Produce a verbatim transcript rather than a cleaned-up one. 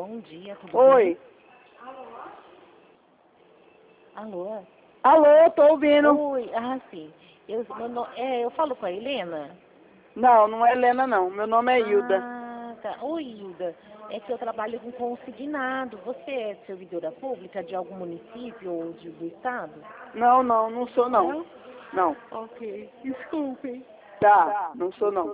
bom dia, tudo Oi. bem? Alô? Alô, tô ouvindo. Oi, ah, sim. Eu, meu no- é, eu falo com a Helena? Não, não é Helena não. Meu nome é Hilda. Ah, tá. Oi, Hilda. É que eu trabalho com consignado. Você é servidora pública de algum município ou de, do estado? Não, não, não sou não. Não? Não. Ok. Desculpe. Tá, não sou não.